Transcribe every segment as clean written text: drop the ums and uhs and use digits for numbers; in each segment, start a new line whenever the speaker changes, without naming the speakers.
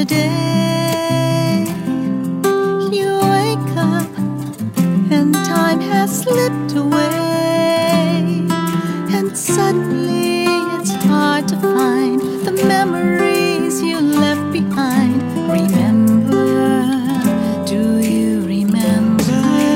the day you wake up and time has slipped away, and suddenly it's hard to find the memories you left behind. Remember, do you remember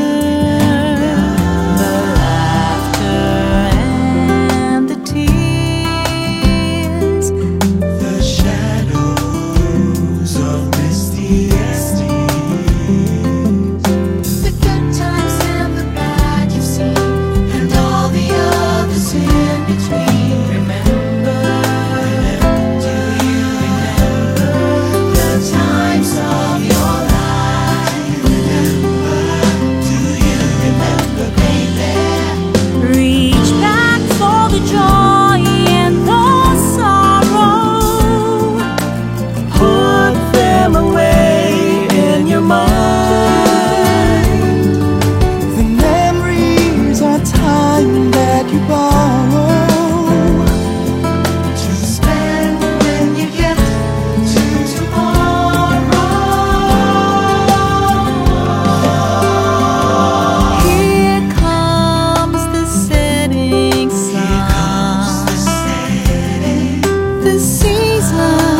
the laughter and the tears,
the shadows of misty yesteryears,
the good times and the bad you've seen, and all the others in between? Remember, do you remember the times of your life?
do you remember,
Baby, reach back for the joy and the sorrow.
put them away in your mind? The memories are time that you borrow to spend when you get to tomorrow.
Here comes the setting sun, the season